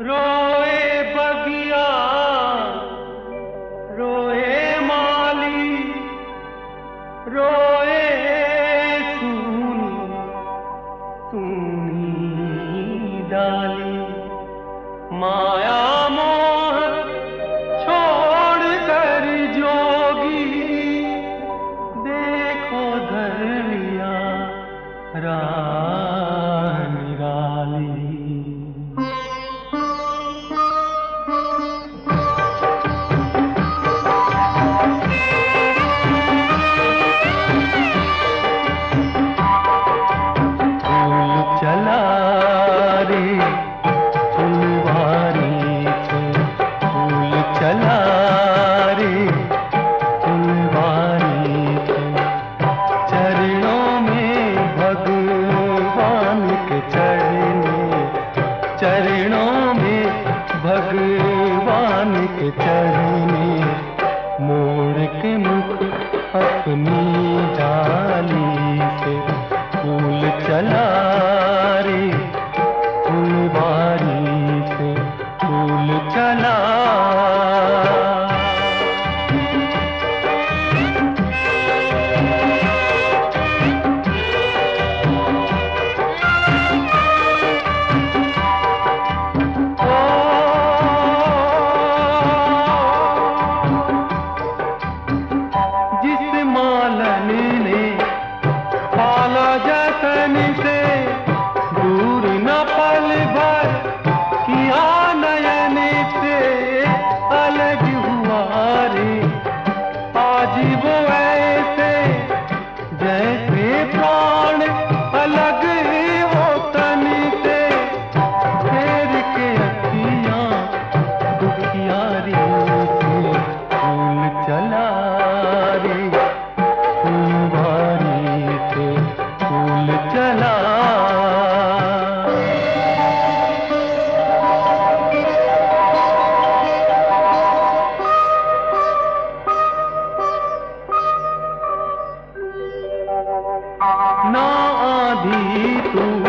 रोए बगिया रोए माली रोए सूनी सूनी डाली माया मोह छोड़ कर जोगी देखो धर लिया राह निराली। चला रे फुलवारी से फूल चला रे फुलवारी से चरणों में भगवान के चरणों में भगवान के चढ़ने मोड़ के मुख अपनी डाली से फूल चला रे फुलवारी से फूल चला। जिस मालन ने पाला जतन से दूर न पल भर किया नयन से अलग हुआ रे आज वो ऐसे जैसे प्राण अलग हो तन से फेर के अखियां दुखियारी से फूल चला रे फुलवारी से फूल चला। ना आधी तू